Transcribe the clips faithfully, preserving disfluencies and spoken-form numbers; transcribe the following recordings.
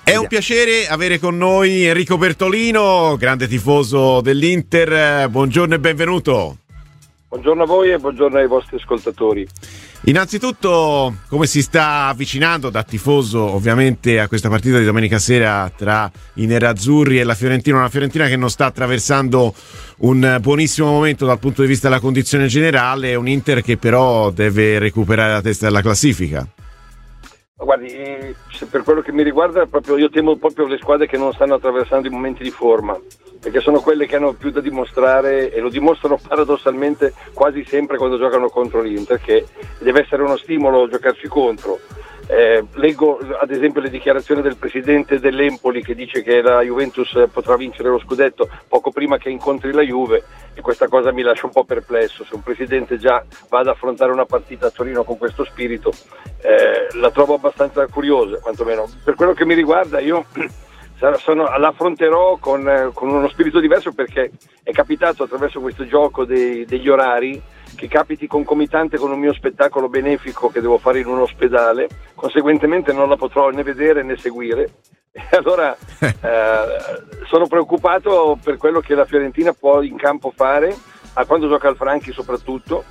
È un piacere avere con noi Enrico Bertolino, grande tifoso dell'Inter. Buongiorno e benvenuto. Buongiorno a voi e buongiorno ai vostri ascoltatori. Innanzitutto, come si sta avvicinando da tifoso ovviamente a questa partita di domenica sera tra i nerazzurri e la Fiorentina, una Fiorentina che non sta attraversando un buonissimo momento dal punto di vista della condizione generale, un Inter che però deve recuperare la testa della classifica? Guardi, se per quello che mi riguarda, proprio io temo proprio le squadre che non stanno attraversando i momenti di forma, perché sono quelle che hanno più da dimostrare e lo dimostrano paradossalmente quasi sempre quando giocano contro l'Inter, che deve essere uno stimolo giocarci contro. Eh, leggo ad esempio le dichiarazioni del presidente dell'Empoli che dice che la Juventus potrà vincere lo scudetto poco prima che incontri la Juve, e questa cosa mi lascia un po' perplesso. Se un presidente già va ad affrontare una partita a Torino con questo spirito, eh, la trovo abbastanza curiosa, quantomeno per quello che mi riguarda. Io sono, la affronterò con, con uno spirito diverso, perché è capitato attraverso questo gioco dei, degli orari che capiti concomitante con un mio spettacolo benefico che devo fare in un ospedale, conseguentemente non la potrò né vedere né seguire, e allora eh, sono preoccupato per quello che la Fiorentina può in campo fare, a quando gioca al Franchi soprattutto,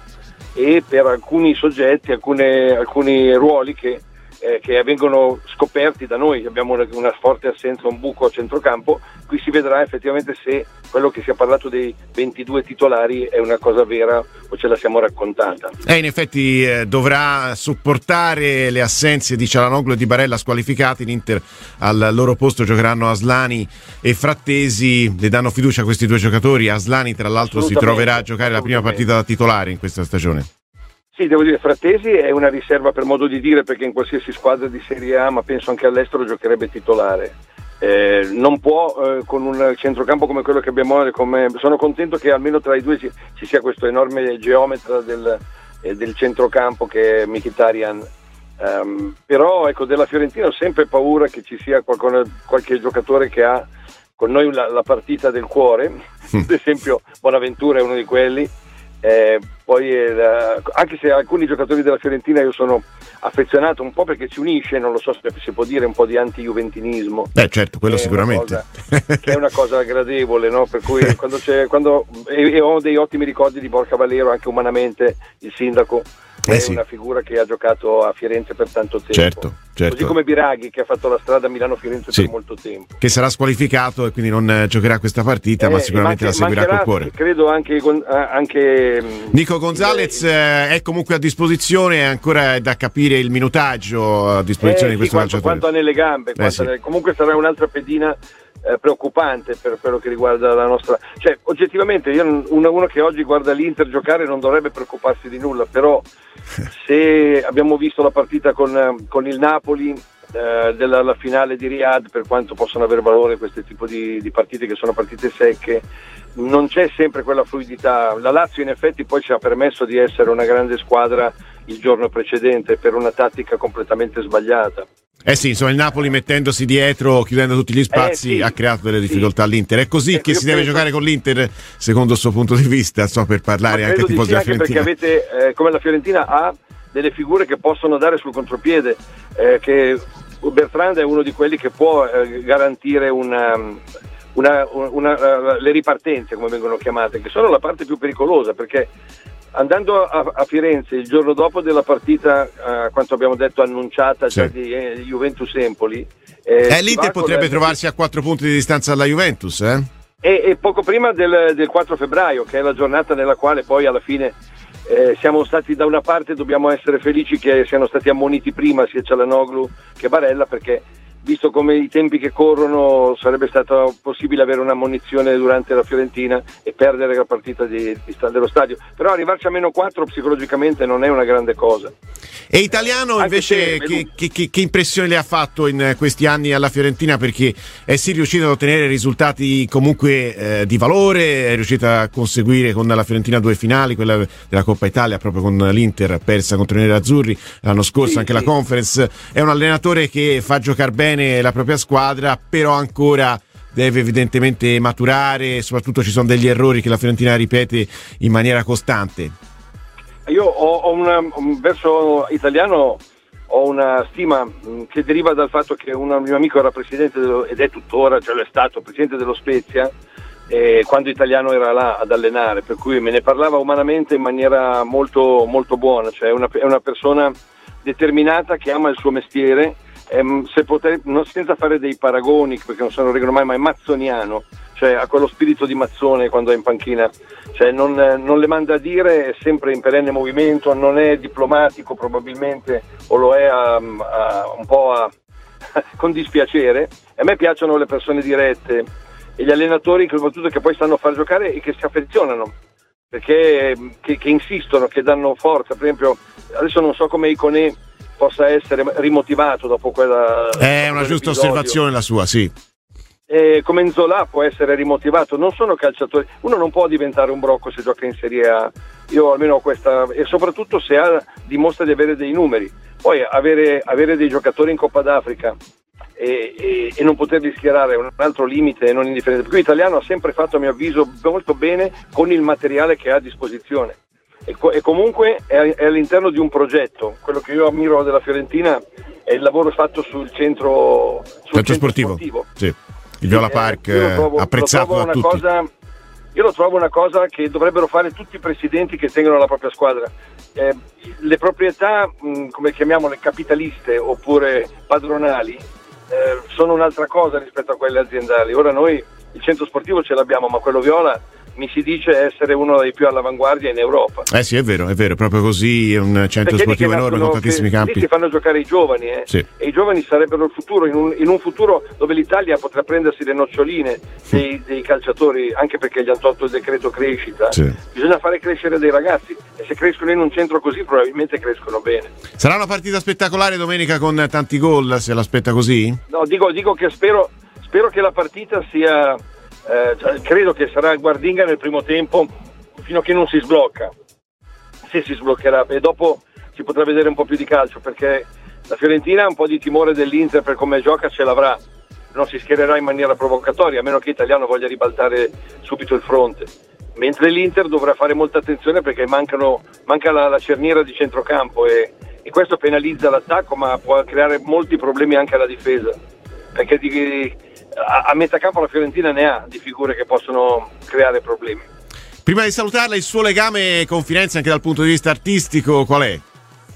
e per alcuni soggetti, alcune, alcuni ruoli che Eh, che vengono scoperti da noi. Abbiamo una, una forte assenza, un buco a centrocampo. Qui si vedrà effettivamente se quello che si è parlato dei ventidue titolari è una cosa vera o ce la siamo raccontata. Eh, in effetti eh, dovrà sopportare le assenze di Cialanoglu e di Barella squalificati. L'Inter al loro posto giocheranno Aslani e Frattesi. Le danno fiducia a questi due giocatori. Aslani tra l'altro si troverà a giocare la prima partita da titolare in questa stagione. Sì, devo dire, Frattesi è una riserva per modo di dire, perché in qualsiasi squadra di Serie A, ma penso anche all'estero, giocherebbe titolare. Eh, non può eh, con un centrocampo come quello che abbiamo, come, sono contento che almeno tra i due ci, ci sia questo enorme geometra del, eh, del centrocampo che è Mkhitaryan. Um, però ecco, della Fiorentina ho sempre paura che ci sia qualcuno, qualche giocatore che ha con noi la, la partita del cuore. Ad esempio Bonaventura è uno di quelli. Eh, poi eh, anche se alcuni giocatori della Fiorentina io sono affezionato un po', perché ci unisce, non lo so se si può dire, un po' di anti-juventinismo. Beh, certo, quello sicuramente. Cosa, che è una cosa gradevole, no? Per cui quando c'è, quando, e, e ho dei ottimi ricordi di Borca Valero, anche umanamente, il sindaco. È eh sì. Una figura che ha giocato a Firenze per tanto tempo, certo, certo. Così come Biraghi, che ha fatto la strada Milano-Firenze sì. per molto tempo, che sarà squalificato e quindi non giocherà questa partita, eh, ma sicuramente manche, la seguirà col cuore. Credo anche, anche Nico Gonzalez eh, è comunque a disposizione, è ancora da capire il minutaggio a disposizione eh, di questo sì, quanto, calciatore. Quanto ha nelle gambe, eh, sì. nelle... comunque sarà un'altra pedina Eh, preoccupante per quello che riguarda la nostra, cioè oggettivamente io uno, uno che oggi guarda l'Inter giocare non dovrebbe preoccuparsi di nulla, però se abbiamo visto la partita con, con il Napoli eh, della la finale di Riyadh, per quanto possono avere valore questo tipo di, di partite che sono partite secche, non c'è sempre quella fluidità. La Lazio in effetti poi ci ha permesso di essere una grande squadra il giorno precedente per una tattica completamente sbagliata. Eh sì, insomma il Napoli mettendosi dietro, chiudendo tutti gli spazi, eh sì, ha creato delle difficoltà sì. all'Inter. È così ecco, che si deve penso... giocare con l'Inter, secondo il suo punto di vista, so, per parlare anche ai tifosi della Fiorentina. Perché avete, eh, come la Fiorentina ha delle figure che possono dare sul contropiede, eh, che Bertrand è uno di quelli che può eh, garantire una, una, una, una, le ripartenze, come vengono chiamate, che sono la parte più pericolosa, perché andando a, a Firenze il giorno dopo della partita, eh, quanto abbiamo detto annunciata sì. già di eh, Juventus-Empoli, eh, eh, l'Inter potrebbe trovarsi a quattro punti di distanza dalla Juventus, eh? E, e poco prima del, del quattro febbraio, che è la giornata nella quale poi alla fine eh, siamo stati da una parte, dobbiamo essere felici che siano stati ammoniti prima sia Cialanoglu che Barella, perché visto come i tempi che corrono sarebbe stato possibile avere una ammonizione durante la Fiorentina e perdere la partita di, di, dello stadio, però arrivarci a meno quattro psicologicamente non è una grande cosa. E Italiano anche invece che, che, che, che impressione le ha fatto in questi anni alla Fiorentina, perché è sì riuscito ad ottenere risultati comunque eh, di valore, è riuscito a conseguire con la Fiorentina due finali, quella della Coppa Italia proprio con l'Inter persa contro i nerazzurri l'anno scorso, sì, anche sì. la Conference. È un allenatore che fa giocare bene la propria squadra, però ancora deve evidentemente maturare, soprattutto ci sono degli errori che la Fiorentina ripete in maniera costante. Io ho, ho una, un verso Italiano ho una stima mh, che deriva dal fatto che un mio amico era presidente dello, ed è tuttora, cioè lo è stato presidente dello Spezia eh, quando Italiano era là ad allenare, per cui me ne parlava umanamente in maniera molto, molto buona, cioè è una, è una persona determinata che ama il suo mestiere, ehm, se poter, non, senza fare dei paragoni perché non se ne reggono mai, ma è mazzoniano, cioè ha quello spirito di Mazzone quando è in panchina, cioè non, non le manda a dire, è sempre in perenne movimento, non è diplomatico probabilmente, o lo è a, a, un po' a, con dispiacere. A me piacciono le persone dirette e gli allenatori che, soprattutto, che poi sanno far giocare e che si affezionano, perché che, che insistono, che danno forza. Per esempio adesso non so come Iconé possa essere rimotivato dopo quella è una giusta osservazione la sua, sì. Eh, come Nzola può essere rimotivato, non sono calciatori, uno non può diventare un brocco se gioca in Serie A, io almeno ho questa, e soprattutto se ha, dimostra di avere dei numeri. Poi avere, avere dei giocatori in Coppa d'Africa e, e, e non poterli schierare è un altro limite non indifferente, perché l'Italiano ha sempre fatto, a mio avviso, molto bene con il materiale che ha a disposizione e, co- e comunque è, è all'interno di un progetto. Quello che io ammiro della Fiorentina è il lavoro fatto sul centro, sul centro, centro sportivo, sportivo. Sì. Il Viola Park, eh, trovo, apprezzato da tutti. Cosa, io lo trovo una cosa che dovrebbero fare tutti i presidenti che tengono la propria squadra. Eh, le proprietà, mh, come chiamiamole, capitaliste oppure padronali, eh, sono un'altra cosa rispetto a quelle aziendali. Ora noi il centro sportivo ce l'abbiamo, ma quello Viola mi si dice essere uno dei più all'avanguardia in Europa. Eh sì, è vero, è vero, proprio così, è un centro Perché sportivo enorme con tantissimi che, campi. Lì si fanno giocare i giovani, eh? Sì. E i giovani sarebbero il futuro, in un, in un futuro dove l'Italia potrà prendersi le noccioline dei, dei calciatori, anche perché gli hanno tolto il decreto crescita. Sì. Bisogna fare crescere dei ragazzi e se crescono in un centro così probabilmente crescono bene. Sarà una partita spettacolare domenica con tanti gol, se l'aspetta così? No, dico, dico che spero, spero che la partita sia... Eh, cioè, credo che sarà guardinga nel primo tempo fino a che non si sblocca, se si sbloccherà, e dopo si potrà vedere un po' più di calcio, perché la Fiorentina ha un po' di timore dell'Inter per come gioca, ce l'avrà, non si schiererà in maniera provocatoria, a meno che Italiano voglia ribaltare subito il fronte, mentre l'Inter dovrà fare molta attenzione perché mancano, manca la, la cerniera di centrocampo e, e questo penalizza l'attacco, ma può creare molti problemi anche alla difesa, perché di a, a metà campo la Fiorentina ne ha di figure che possono creare problemi. Prima di salutarla, il suo legame con Firenze anche dal punto di vista artistico qual è?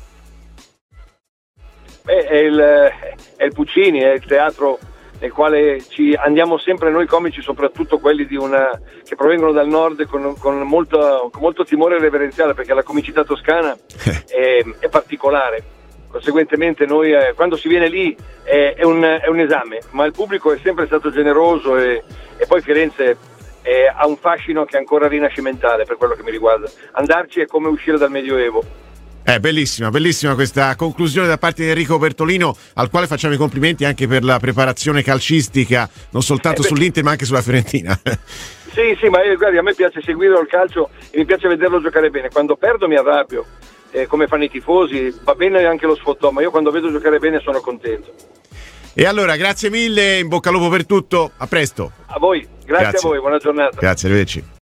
Beh, è il, è il Puccini, è il teatro nel quale ci andiamo sempre noi comici, soprattutto quelli di una, che provengono dal nord, con, con, molto, con molto timore reverenziale, perché la comicità toscana è, è particolare. Conseguentemente noi eh, quando si viene lì eh, è, un, è un esame, ma il pubblico è sempre stato generoso e, e poi Firenze eh, ha un fascino che è ancora rinascimentale per quello che mi riguarda. Andarci è come uscire dal Medioevo. È bellissima, bellissima questa conclusione da parte di Enrico Bertolino, al quale facciamo i complimenti anche per la preparazione calcistica, non soltanto eh sull'Inter ma anche sulla Fiorentina. Sì, sì, ma io, guardi, a me piace seguire il calcio e mi piace vederlo giocare bene. Quando perdo mi arrabbio. Eh, come fanno i tifosi, va bene anche lo sfottò, ma io quando vedo giocare bene sono contento. E allora, grazie mille, in bocca al lupo per tutto, a presto. A voi, grazie, grazie. a voi, buona giornata. Grazie, arrivederci.